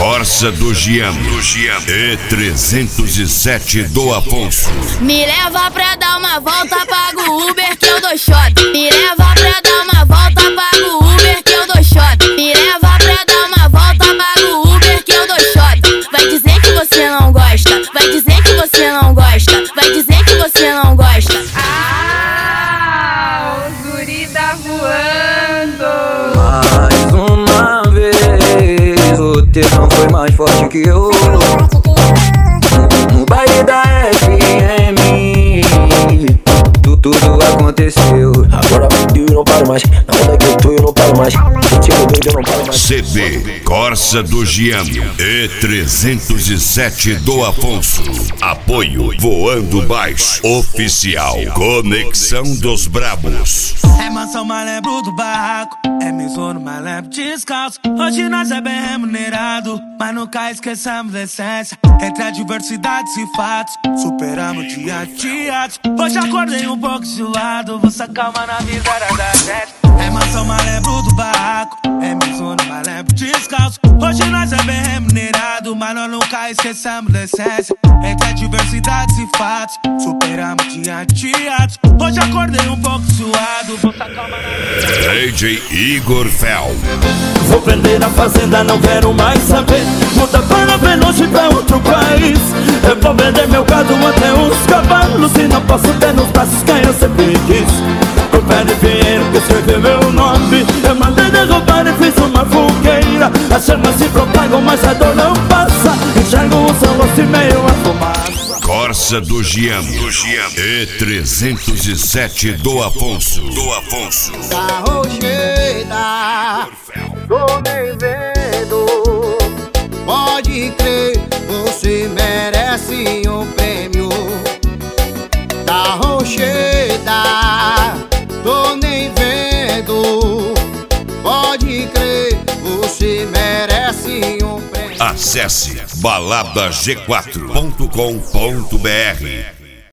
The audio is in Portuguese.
Corsa do Gian E307 do Afonso. Me leva pra dar uma volta, pago o Uber que eu dou shot. Me leva pra dar uma volta, pago o Uber que eu dou shot. Me leva pra dar uma volta, pago o Uber que eu dou shot. Vai dizer que você não gosta, vai dizer que você não gosta, vai dizer que você não gosta. Ah, o guri tá voando. Mais uma vez, o tesão foi mais forte que eu. No baile da FM, tudo aconteceu. Agora eu não paro mais, na onda que eu tô eu não paro mais. Tipo doido eu não paro mais. CD Corsa do Gian E307 do Afonso. Apoio Voando Baixo Oficial. Conexão dos Brabos. É mansão, mas lembro do barraco. É misouro, mas lembro descalço. Hoje nós é bem remunerado, mas nunca esqueçamos da essência. Entre adversidades e fatos, superamos dia de atos. Hoje acordei um pouco zoado, vou sacar uma na visada da gente. É mansão, mas lembro do barraco. É misouro, mas lembro descalço. Hoje nós é bem remunerado, mas nós nunca esqueçamos da essência. Entre adversidades e fatos, superamos dia de atos. Hoje acordei um pouco suado, vou sacar uma na DJ Igor Fel. Vou vender a fazenda, não quero mais saber. Muda para bem longe pra outro país. Eu vou vender meu gado até os cavalos. E não posso ter nos braços quem eu sempre quis. O pé de Pinheiro que escreveu meu nome. Eu mandei derrubar e fiz uma fogueira. As chamas se propagam, mas a dor não passa. Enxergo o seu rosto e meio a fumaça. Corsa do Gian E307 do Afonso. Da rocheira, tô nem vendo. Pode crer, você merece um prêmio. Da rocheira, tô nem vendo. Pode crer, você merece um prêmio. Acesse baladag4.com.br.